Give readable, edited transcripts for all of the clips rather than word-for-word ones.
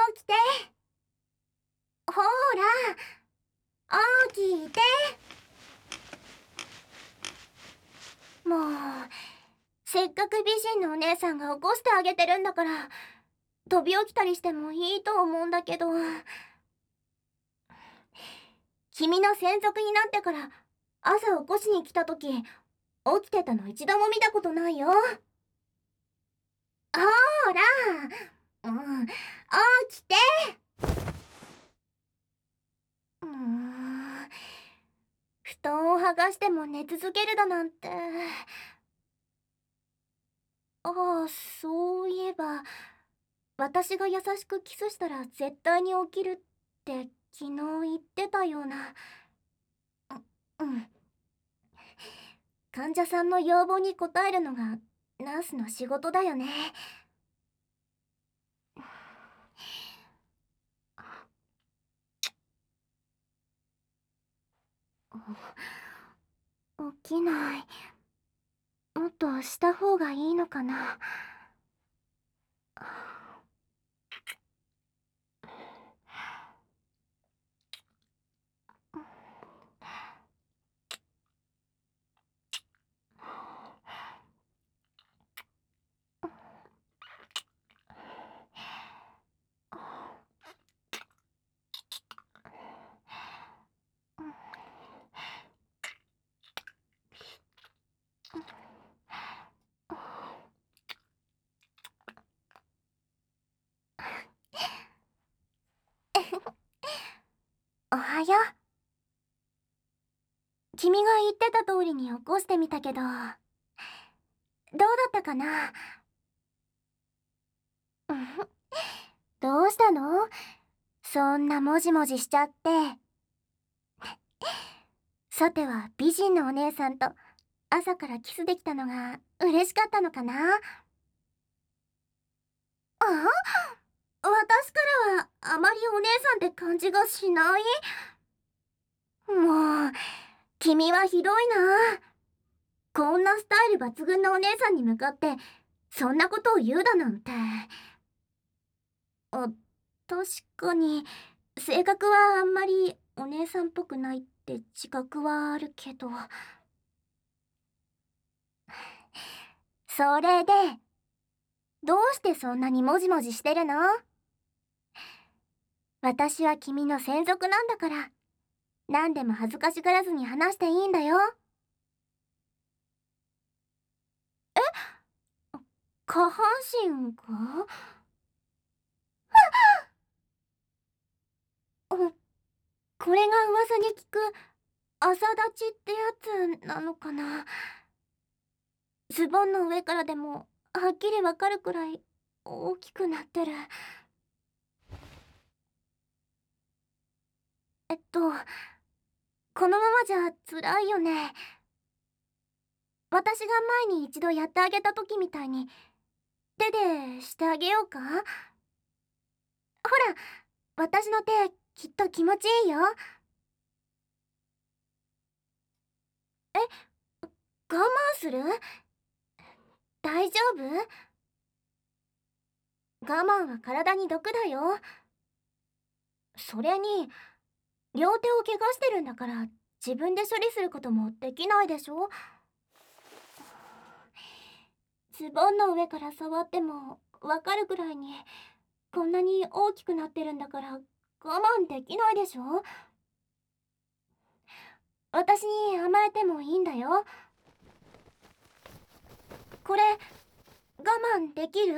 起きて。ほら、起きて。もう、せっかく美人のお姉さんが起こしてあげてるんだから、飛び起きたりしてもいいと思うんだけど。君の専属になってから朝起こしに来た時、起きてたの一度も見たことないよ。ほら、起きて。布団を剥がしても寝続けるだなんて。ああ、そういえば、私が優しくキスしたら絶対に起きるって昨日言ってたような。うん。患者さんの要望に応えるのがナースの仕事だよね。起きない。もっとした方がいいのかな。おはよう。君が言ってた通りに起こしてみたけど、どうだったかな。どうしたの？そんなもじもじしちゃって。さては美人のお姉さんと朝からキスできたのが嬉しかったのかな。私からはあまりお姉さんって感じがしない。もう、君はひどいな。こんなスタイル抜群のお姉さんに向かってそんなことを言うだなんて。確かに性格はあんまりお姉さんっぽくないって自覚はあるけど。それでどうしてそんなにもじもじしてるの？私は君の専属なんだから、何でも恥ずかしがらずに話していいんだよ。下半身が？これが噂に聞く朝立ちってやつなのかな。ズボンの上からでもはっきりわかるくらい大きくなってる。このままじゃ辛いよね。私が前に一度やってあげた時みたいに手でしてあげようか。ほら、私の手きっと気持ちいいよ。我慢する？大丈夫？我慢は体に毒だよ。それに両手を怪我してるんだから自分で処理することもできないでしょ。ズボンの上から触ってもわかるぐらいにこんなに大きくなってるんだから我慢できないでしょ。私に甘えてもいいんだよ。これ我慢できる？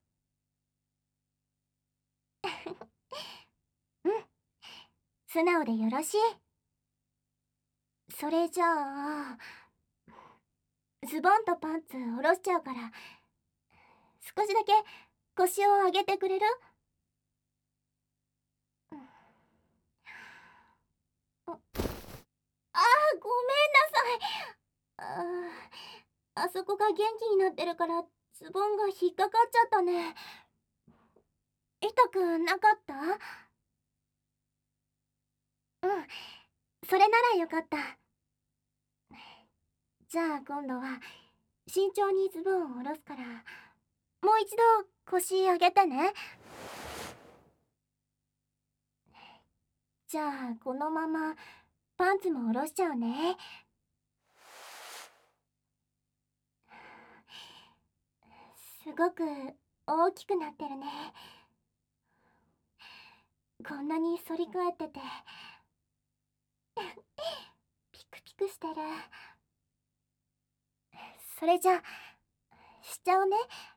うん、素直でよろしい。それじゃあズボンとパンツ下ろしちゃうから少しだけ腰を上げてくれる？ごめんなさい。あそこが元気になってるからズボンが引っかかっちゃったね。痛くなかった？それならよかった。じゃあ今度は慎重にズボンを下ろすからもう一度腰上げてね。 じゃあこのままパンツも下ろしちゃうね。すごく大きくなってるね。こんなに反り返っててピクピクしてる。それじゃしちゃうね。